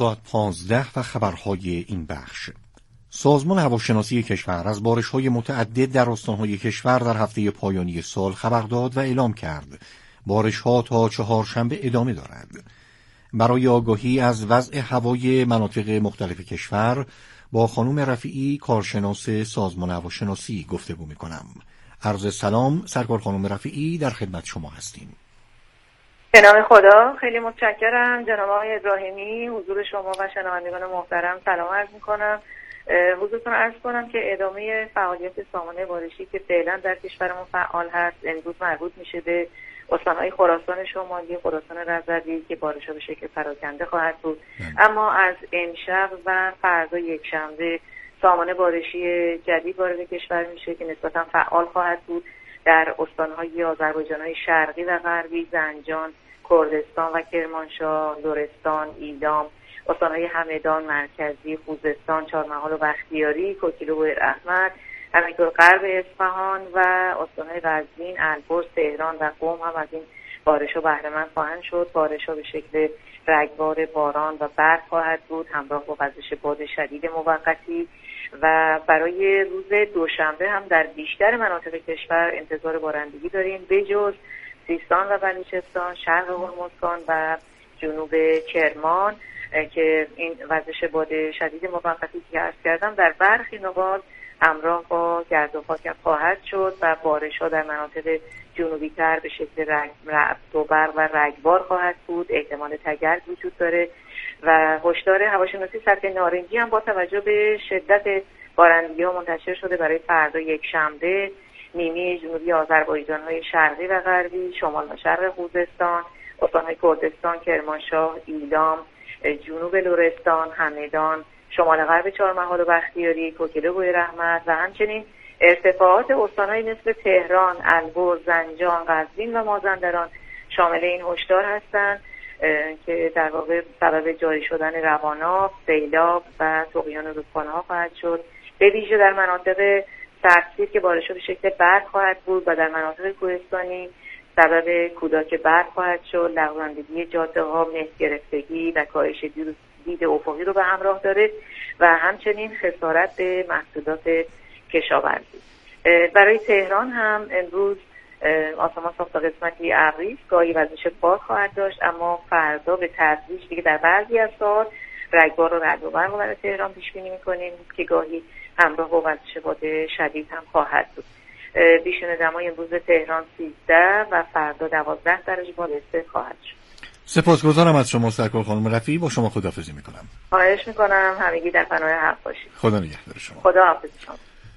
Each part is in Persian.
ساعت 15 و خبرهای این بخش. سازمان هواشناسی کشور از بارش‌های متعدد در استان‌های کشور در هفته پایانی سال خبر داد و اعلام کرد بارش‌ها تا چهارشنبه ادامه دارد. برای آگاهی از وضع هوای مناطق مختلف کشور با خانم رفیعی کارشناس سازمان هواشناسی گفتگو می‌کنم. عرض سلام، سرکار خانم رفیعی در خدمت شما هستیم. به نام خدا، خیلی متشکرم جناب آقای ابراهیمی. حضور شما و شنوندگان محترم سلام عرض می‌کنم. حضورتون عرض کنم که ادامه فعالیت سامانه بارشی که فعلا در کشورمون فعال هست امروز مربوط میشه به استان‌های خراسان شمالی، خراسان رضوی که بارش‌ها به شکل پراکنده خواهد بود. اما از امشب و فردا یکشنبه سامانه بارشی جدید وارد کشور میشه که نسبتاً فعال خواهد بود در استان‌های آذربایجان‌های شرقی و غربی، زنجان، کردستان و کرمانشاه، لرستان، ایلام، استان‌های همدان، مرکزی، خوزستان، چهارمحال و بختیاری، کوکیلو و احمد، همینطور غرب اصفهان و استان‌های قزوین، البرز، تهران و قم هم از این بارش‌ها بهره‌مند خواهند شد. بارش‌ها به شکل رگبار، باران و برف خواهد بود همراه با وزش باد شدید موقتی و برای روز دوشنبه هم در بیشتر مناطق کشور انتظار بارندگی داریم بجز سیستان و بلوچستان، شرق هرمزگان و جنوب کرمان که این وزش باد شدید موقتی که عرض کردم در برخی نقاط همراه با گرد و خاک خواهد شد و بارش‌ها در مناطق جنوبی تر به شکل رعد و برق و رگبار خواهد بود. احتمال تگرگ وجود داره و هشدار هواشناسی سطح نارنجی هم با توجه به شدت بارندگی‌ها منتشر شده برای فردا یکشنبه. نیمه جنوبی آذربایجان‌های شرقی و غربی، شمال و شرق خوزستان، استان‌های کردستان، کرمانشاه، ایلام، جنوب لرستان، همدان، شمال غرب چهارمحال و بختیاری، کوکیلو و رحمت و همچنین ارتفاعات استان‌های مثل تهران، البرز، زنجان، قزوین و مازندران شامل این هشدار هستند که در واقع سبب جاری شدن رواناب، سیلاب و طغیان رودخانه‌ها خواهد شد. به ویژه در مناطق سردسیر که بارش‌ها به شکل برف خواهد بود و در مناطق کوهستانی سبب کوداک برف خواهد شد. لغزندگی جاده‌ها، مه گرفتگی و کاهش دید افقی رو به همراه داره و همچنین خسارت به محصولات کشاورزی. برای تهران هم امروز آسمان صاف تا قسمتی ابری است، گاهی وزش باد خواهد داشت، اما فردا به تدریج دیگه در بعضی از ساعات رگبار و رعد و برق برای تهران پیش بینی می‌کنیم که گاهی همراه با وزش باد شدید هم خواهد بود. بیشتر دمای امروز تهران 13 و فردا 12 درجه بالاتر خواهد شد. سپاسگزارم از شما سرکار خانم رفیعی. با شما خداحافظی میکنم. خواهش میکنم. همگی در پناه حق باشید. خدا نگهدار شما. خدا حافظ شما.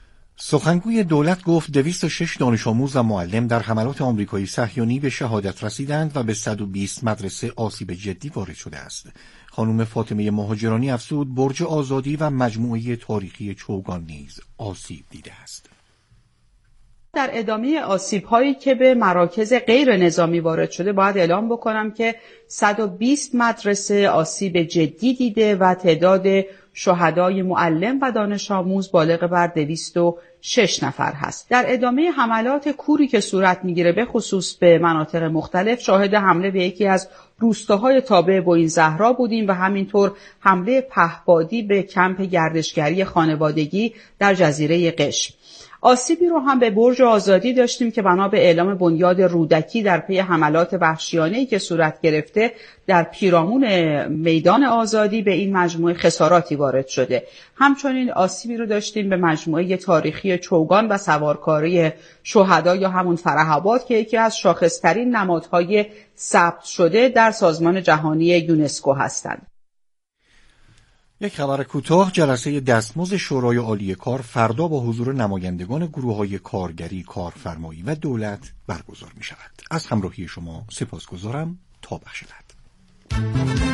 سخنگوی دولت گفت 206 دانش آموز و معلم در حملات آمریکایی صهیونی به شهادت رسیدند و به 120 مدرسه آسیب جدی وارد شده است. خانم فاطمه مهاجرانی افزود برج آزادی و مجموعه تاریخی چوگان نیز آسیب دیده است. در ادامه آسیب‌هایی که به مراکز غیر نظامی وارد شده باید اعلام بکنم که 120 مدرسه آسیب جدی دیده و تعداد شهدای معلم و دانش آموز بالغ بر 206 نفر هست. در ادامه حملات کوری که صورت میگیره به خصوص به مناطق مختلف شاهد حمله به یکی از روستاهای تابع بوئین زهرا بودیم و همینطور حمله پهپادی به کمپ گردشگری خانوادگی در جزیره قشم. آسیبی رو هم به برج آزادی داشتیم که بنا به اعلام بنیاد رودکی در پی حملات وحشیانه‌ای که صورت گرفته در پیرامون میدان آزادی به این مجموعه خساراتی وارد شده. همچنین آسیبی رو داشتیم به مجموعه تاریخی چوگان و سوارکاری شهدا یا همون فرح-آباد که یکی از شاخص‌ترین نمادهای ثبت شده در سازمان جهانی یونسکو هستند. یک خبر کوتاه. جلسه دستمزد شورای عالی کار فردا با حضور نمایندگان گروه‌های کارگری، کارفرمایی و دولت برگزار می‌شود. از همراهی شما سپاسگزارم. تا بخش بعد.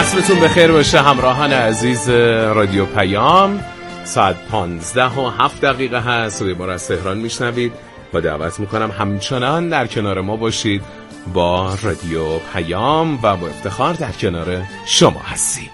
عصرتون بخیر باشه همراهان عزیز رادیو پیام. ساعت 15:07 هست و بار از تهران میشنوید و دعوت میکنم همچنان در کنار ما باشید با رادیو پیام و با افتخار در کنار شما هستیم.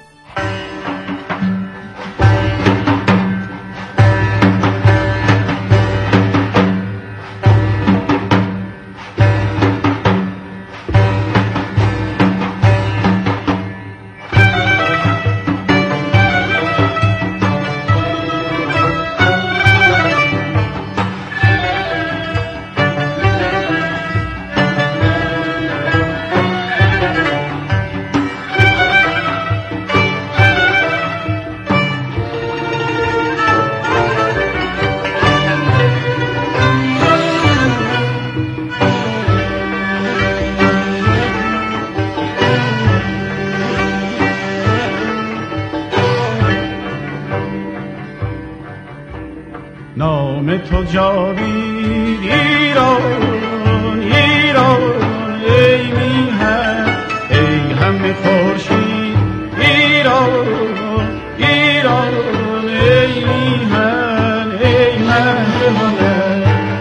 نام تو جاوید ایران ایران ای میهن ای همه خورشید ایران ایران ای میهن ای مهر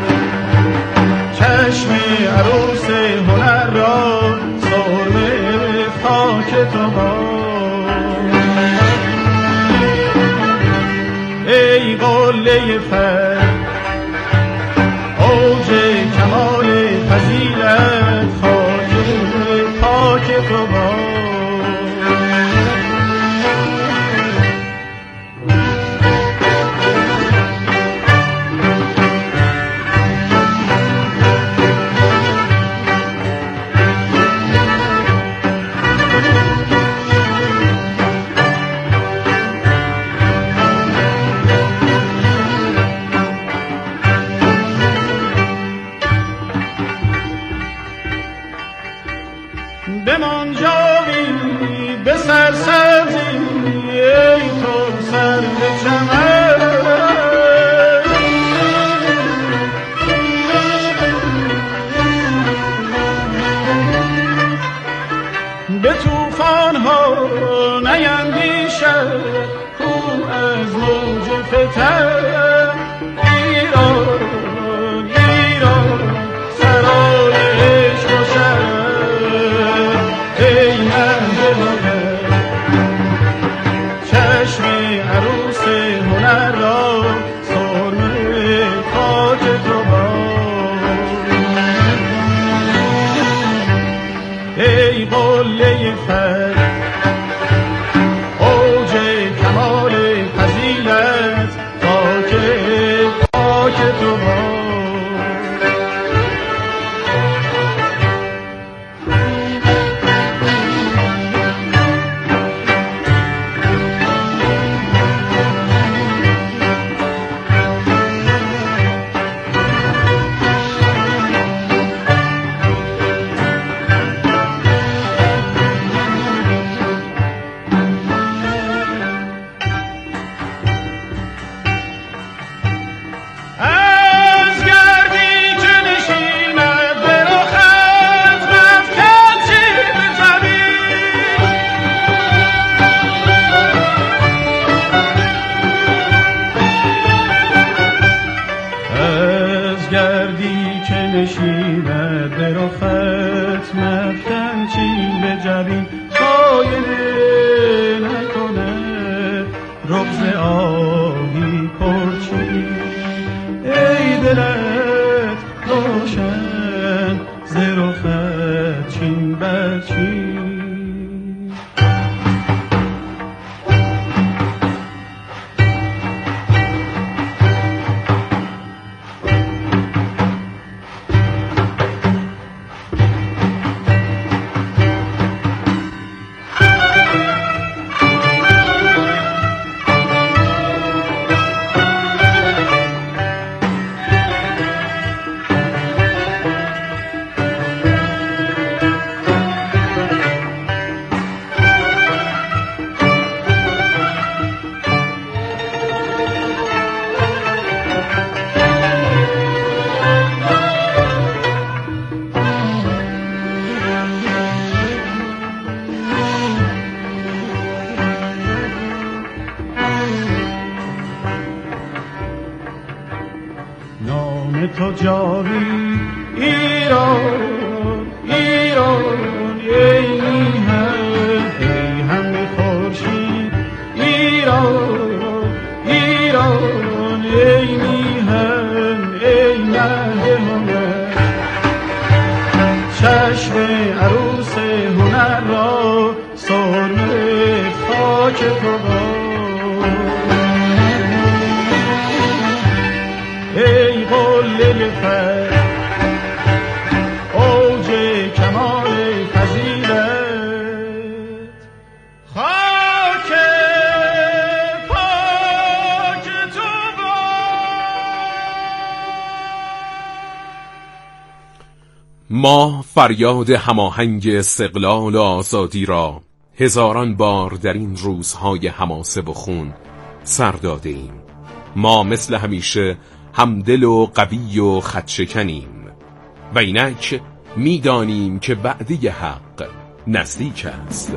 چشم عروس هنر را سرمه خاک تو ای قله فر اوج کمال فضیلت خاک تو بمان جاوید به سرسبزی ای تو سر به چمن به توفان ها نیندیشد کو از موج فتن ایران ایران سرای عشق و شرف چشم عروس هنر را سرمه خاک تو ای قله فر اوج کمال فضیلت خاک تو نشیند به رخت مفکن چین به جبین خایه نکنه رغز آهی پرچین ای دلت روشن ز رخت چین بر چین ایران ایران ای میهن ای همه خورشید ایران ایران ای میهن ای مهد هنر چشم عروس هنر را سرمه خاک تو ای قله فر اوج کمال فضیلت خاک پاک تو ما فریاد هماهنگ استقلال و آزادی را هزاران بار در این روزهای حماسه و خون سر داده ایم. ما مثل همیشه همدل و قوی و خدشکنیم و اینک میدانیم که وعده حق نزدیک است.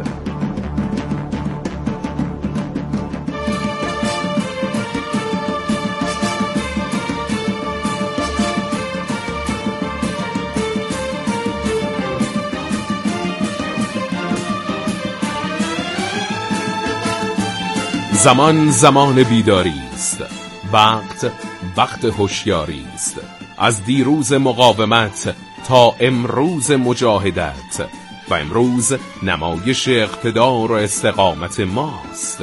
زمان زمان بیداری است، وقت هوشیاری است. از دیروز مقاومت تا امروز مجاهدت و امروز نمایش اقتدار و استقامت ماست.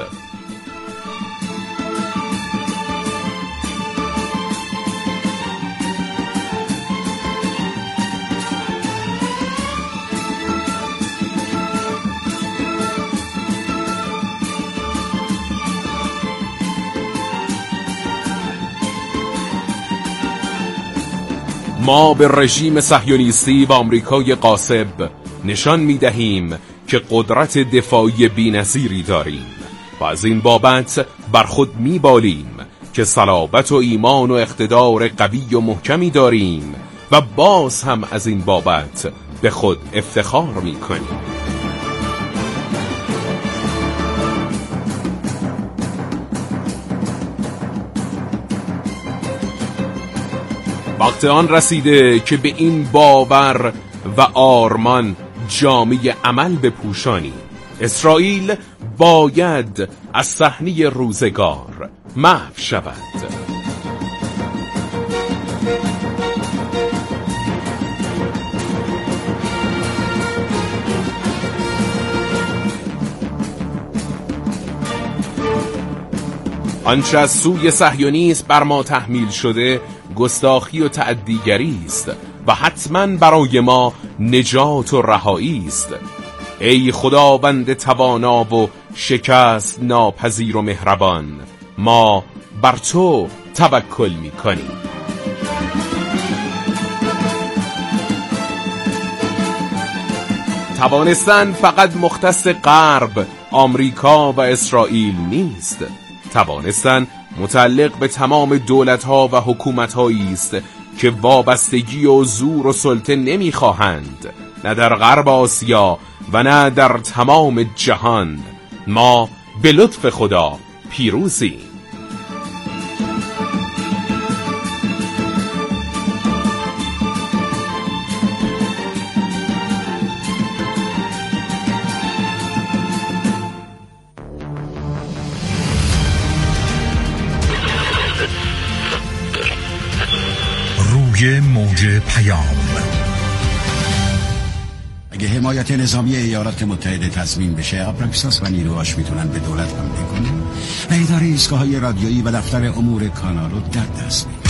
ما به رژیم صهیونیستی و آمریکای غاصب نشان می‌دهیم که قدرت دفاعی بی‌نظیری داریم و از این بابت بر خود می‌بالیم که صلابت و ایمان و اقتدار قوی و محکمی داریم و باز هم از این بابت به خود افتخار می‌کنیم. وقت آن رسیده که به این باور و آرمان جامه عمل بپوشانیم. اسرائیل باید از صحنه روزگار محو شود. آنچه از سوی صهیونیسم بر ما تحمیل شده گستاخی و تعدیگری است و حتما برای ما نجات و رهایی است. ای خداوند توانا و شکست ناپذیر و مهربان، ما بر تو توکل می‌کنیم. توانستن فقط مختص غرب، آمریکا و اسرائیل نیست. توانستن متعلق به تمام دولت‌ها و حکومت‌هایی است که وابستگی و زور و سلطه نمی‌خواهند، نه در غرب آسیا و نه در تمام جهان. ما به لطف خدا پیروزیم. موج پیام. اگه حمایت نظامی ایالات متحده تضمین بشه، آبراکساس و نیروهاش میتونن به دولت حمله کنن و اداره ایستگاه‌های رادیویی و دفتر امور کانال رو در دست میگیره.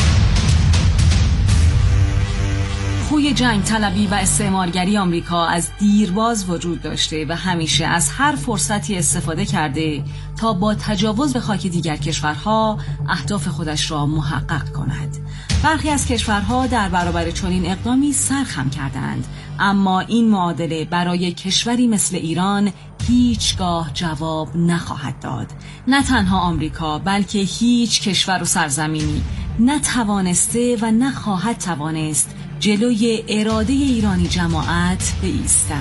خوی جنگ طلبی و استعمارگری آمریکا از دیرباز وجود داشته و همیشه از هر فرصتی استفاده کرده تا با تجاوز به خاک دیگر کشورها اهداف خودش را محقق کند. برخی از کشورها در برابر چنین اقدامی سرخم کردند، اما این معادله برای کشوری مثل ایران هیچگاه جواب نخواهد داد. نه تنها آمریکا بلکه هیچ کشور و سرزمینی نتوانسته و نخواهد توانست جلوی اراده ایرانی جماعت بایستد.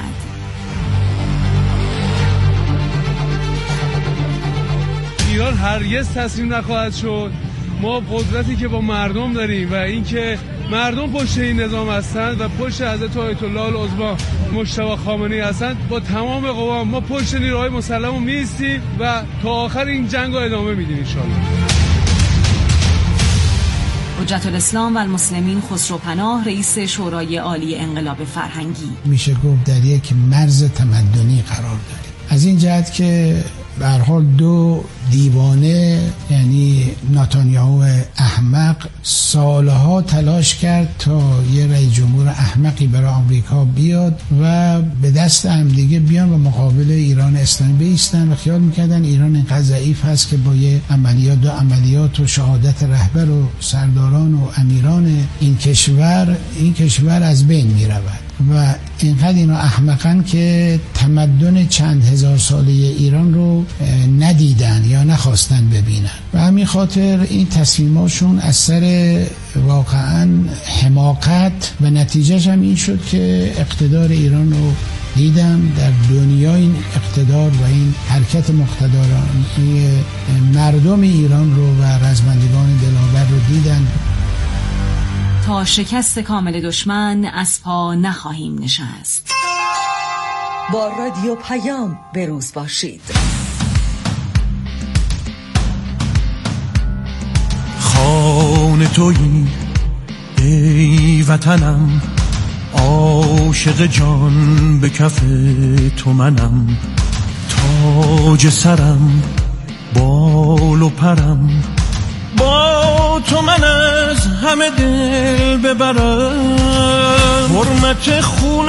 ایران هرگز تسلیم نخواهد شد. ما قدرتی که با مردم داریم و اینکه مردم پشت این نظام هستند و پشت حضرت آیت الله العظما مجتبی خامنه‌ای هستند. با تمام قوا ما پشت نیروهای مسلح می‌ایستیم و تا آخر این جنگ رو ادامه میدیم ان شاءالله. حجت الاسلام و المسلمین خسرو پناه، رئیس شورای عالی انقلاب فرهنگی: میشه گفت در یک مرز تمدنی قرار داریم، از این جهت که به هر حال دو دیوانه، یعنی نتانیاهو احمق، سالها تلاش کرد تا یه رئیس جمهور احمقی برای آمریکا بیاد و به دست هم دیگه بیان و مقابل ایران اسلامی بیستن و خیال میکردن ایران اینقدر ضعیف هست که با یه عملیات، دو عملیات و شهادت رهبر و سرداران و امیران این کشور از بین میرود و اینقدر اینا احمقن که تمدن چند هزار ساله ایران رو ندیدن یا نخواستن ببینن و همین خاطر این تصمیماشون اثر واقعا حماقت و نتیجهش هم این شد که اقتدار ایران رو دیدم در دنیا. این اقتدار و این حرکت مقتدرانه مردم ایران رو و رزمندگان دلاور رو دیدن. تا شکست کامل دشمن از پا نخواهیم نشست. با رادیو پیام بروز باشید. خانه تویی ای وطنم، عاشق جان به کف تو منم، تاج سرم بال و پرم، با تو من از همه دل ببرم، حرمت خون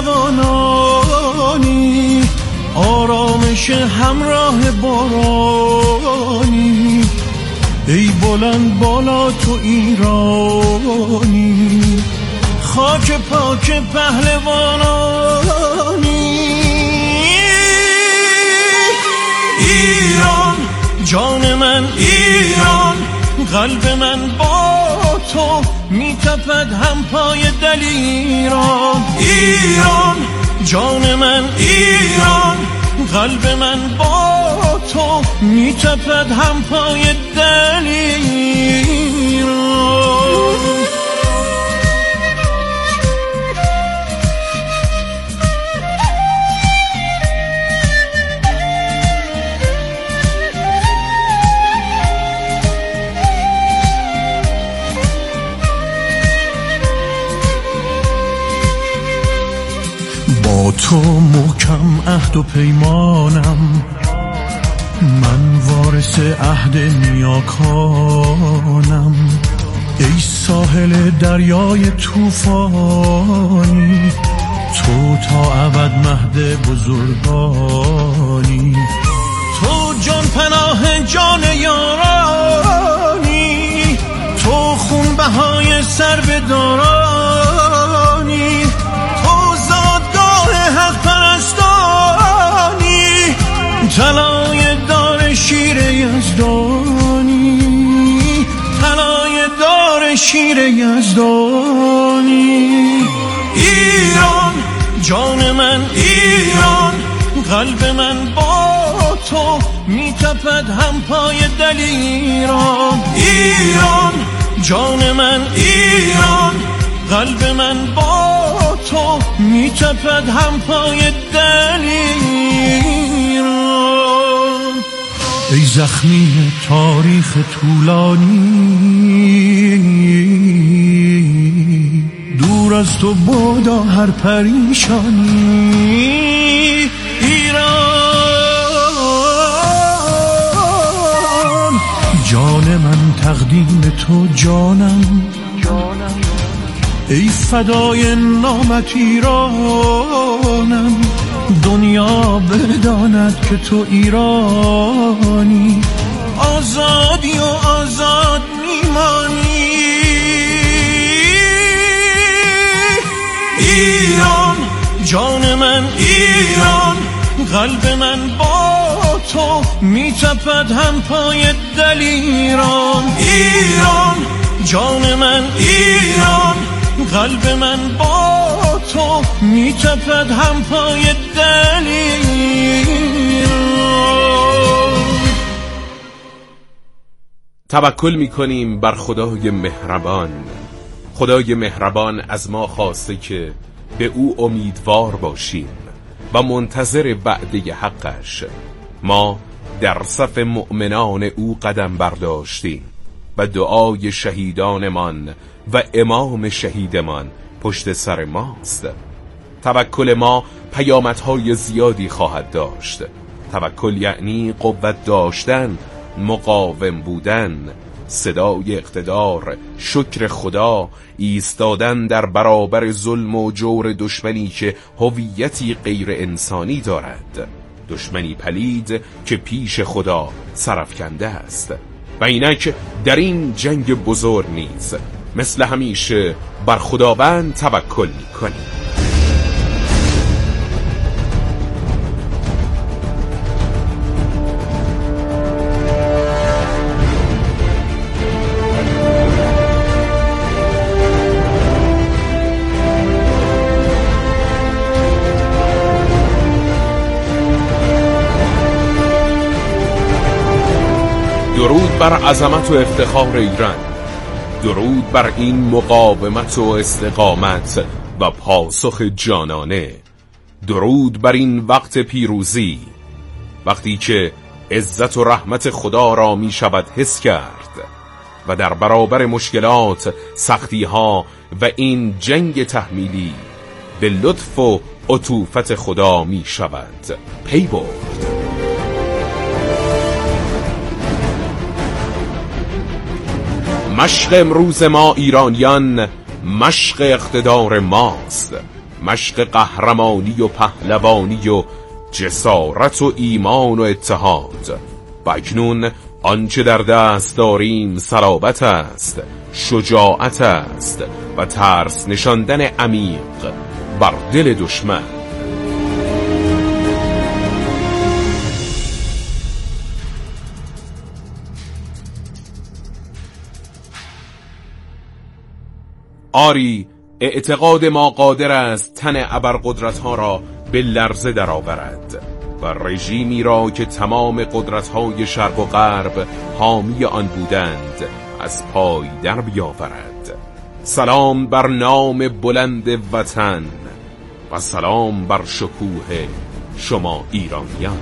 جوانانی، آرامش همراه بارانی، ای بلند بالا تو ایرانی، خاک پاک پهلوانانی، ایران جان من، ایران قلب من با تو میتپد هم پای دلیران، ایران جان من، ایران قلب من با تو میتپد هم پای دلیران. تو محکم عهد و پیمانم، من وارث عهد نیاکانم، ای ساحل دریای طوفانی، تو تا ابد مهد بزرگانی، تو جان پناه جان یارانی، تو خون بهای سر به دارانی، حق پرستانی، طلای دار شیر یزدانی، طلای دار شیر یزدانی، ایران جان من، ایران قلب من با تو میتپد هم پای دلیران، ایران جان من، ایران قلب من با تو میتپد هم پای دلیران، ای زخمی تاریخ طولانی، دور از تو بادا هر پریشانی، ایران جان من تقدیم تو جانم، ای فدای نامت ایرانم، دنیا بداند که تو ایرانی، آزادی و آزاد میمانی، ایران جان من، ایران قلب من با تو میتپد هم پای دلیران، ایران جان من، ایران قلب من با تو میتپد هم پای دلیران. توکل میکنیم بر خدای مهربان، خدای مهربان از ما خواسته که به او امیدوار باشیم و منتظر وعده حقش. ما در صف مؤمنان او قدم برداشتیم و دعای شهیدانمان و امام شهیدمان پشت سر ماست. توکل ما پیامدهای زیادی خواهد داشت. توکل یعنی قوت داشتن، مقاوم بودن، صدای اقتدار، شکر خدا، ایستادن در برابر ظلم و جور دشمنی که هویتی غیر انسانی دارد، دشمنی پلید که پیش خدا سرافکنده است. و اینک در این جنگ بزرگ نیز مثل همیشه بر خداوند توکل می‌کنیم. درود بر عظمت و افتخار ایران، درود بر این مقاومت و استقامت و پاسخ جانانه، درود بر این وقت پیروزی، وقتی که عزت و رحمت خدا را می شود حس کرد و در برابر مشکلات، سختی ها و این جنگ تحمیلی به لطف و عطوفت خدا می شود پی برد. مشق امروز ما ایرانیان مشق اقتدار ماست، مشق قهرمانی و پهلوانی و جسارت و ایمان و اتحاد. و اکنون آنچه در دست داریم صلابت است، شجاعت است و ترس نشاندن عمیق بر دل دشمن. آری، اعتقاد ما قادر است تن ابرقدرت‌ها را به لرزه درآورد و رژیمی را که تمام قدرت‌های شرق و غرب حامی آن بودند از پای در بیاورد. سلام بر نام بلند وطن و سلام بر شکوه شما ایرانیان.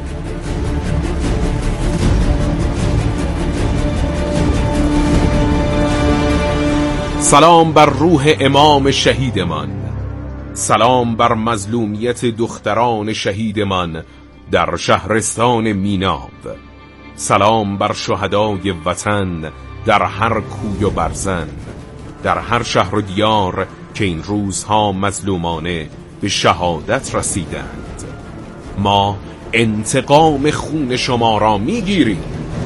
سلام بر روح امام شهیدمان، سلام بر مظلومیت دختران شهیدمان در شهرستان میناب، سلام بر شهدای وطن در هر کوی و برزن، در هر شهر و دیار که این روزها مظلومانه به شهادت رسیدند. ما انتقام خون شما را میگیریم.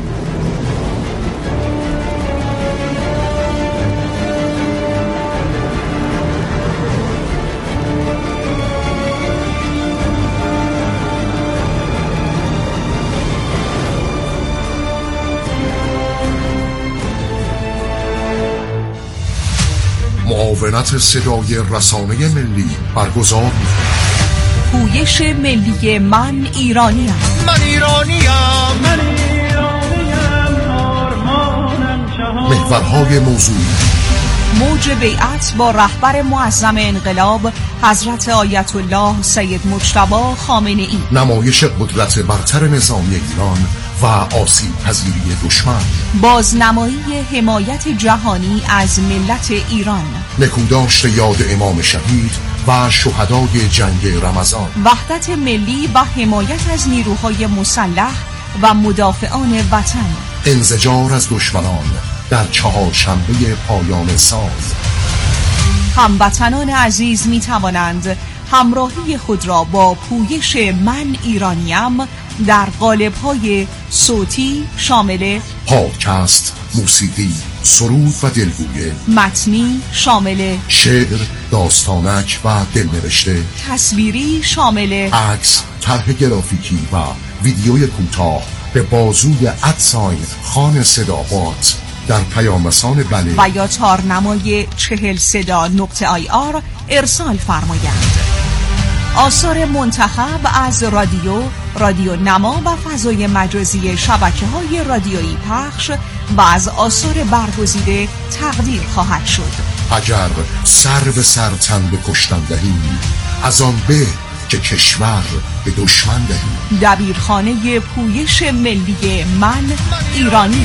معاونت صدای رسانه ملی برگزار می‌کند. پویش ملی من ایرانیم، من ایرانیم، من ایرانیم، محورهای موضوعی: موج بیعت با رهبر معظم انقلاب حضرت آیت الله سید مجتبی خامنه‌ای، نمایش قدرت برتر نظامی ایران و آسیب پذیری دشمن، بازنمایی حمایت جهانی از ملت ایران، نکوداشت یاد امام شهید و شهدای جنگ رمضان، وحدت ملی و حمایت از نیروهای مسلح و مدافعان وطن، انزجار از دشمنان در چهارشنبه پایان سال. هموطنان عزیز می توانند همراهی خود را با پویش من ایرانیم در قالب‌های صوتی شامل پادکست، موسیقی، سرود و دلگویه، متنی شامل شعر، داستانک و دلنوشته، تصویری شامل عکس، طرح گرافیکی و ویدیوی کوتاه به بازوی خان صدابات در پیامرسان بله و یا تارنمای 40صدا.ir ارسال فرمایند. آثار منتخب از رادیو نما و فضای مجازی شبکه‌های رادیویی پخش و از آثار برگزیده تقدیر خواهد شد. اگر سر به سر تن به کشتن دهی، از آن به که کشور به دشمن دهی. دبیرخانه پویش ملی من ایرانی.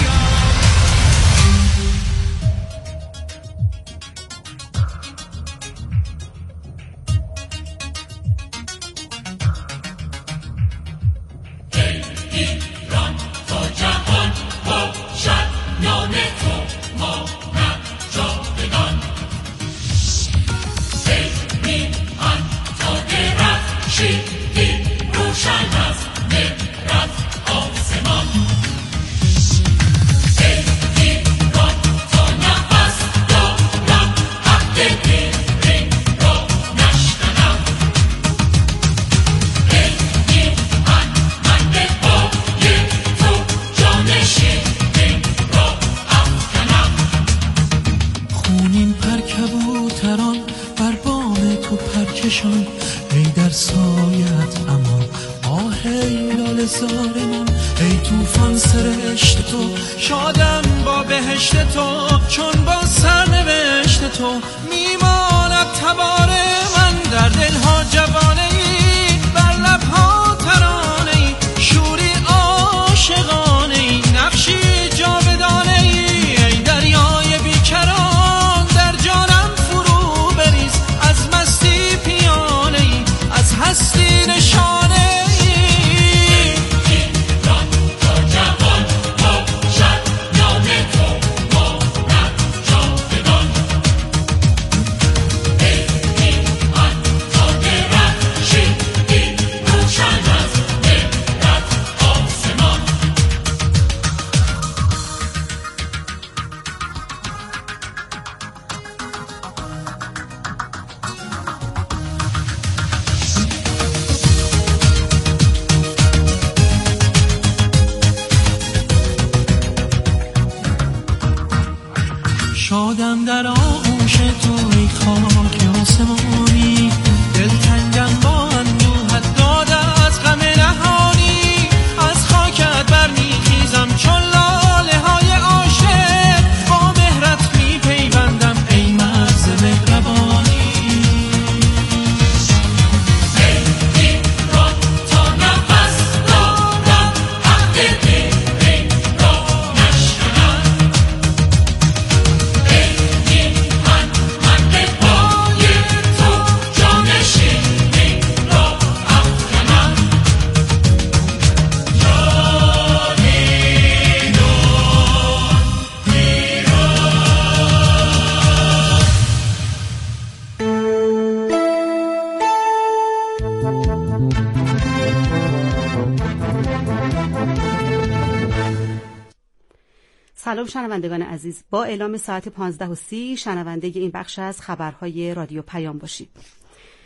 ای در سایت امان، آه ای لاله زار من، ای توفان سرشت تو، شادم با بهشت تو، چون با سرنوشت تو میماند تبار من. در دلها جوانه ای، بر لبها ترانه ای، شوری عاشقانه ای، نقشی جاودانه ای. ای دریای بیکران در جانم فرو بریز، از مستی پیانه ای، از هستی نشانه ای. ایران تا جوان باشد نام تو، ماند جاودان. ای ایران تا درخشیدی روشن از مهرت آسمان. شادم در آغوش تو ای خاک آسمانی، دلتنگم با اندوهت داده از غم نهانی. از خاکت برمیخیزم چون لاله های عاشق، با مهرت میپیوندم ای مرز مهربانی. ای ایران تا نفس دارم، عهد دل را نشکنم. سلام شنوندگان عزیز، با اعلام ساعت 15:30 شنونده این بخش از خبرهای رادیو پیام باشید.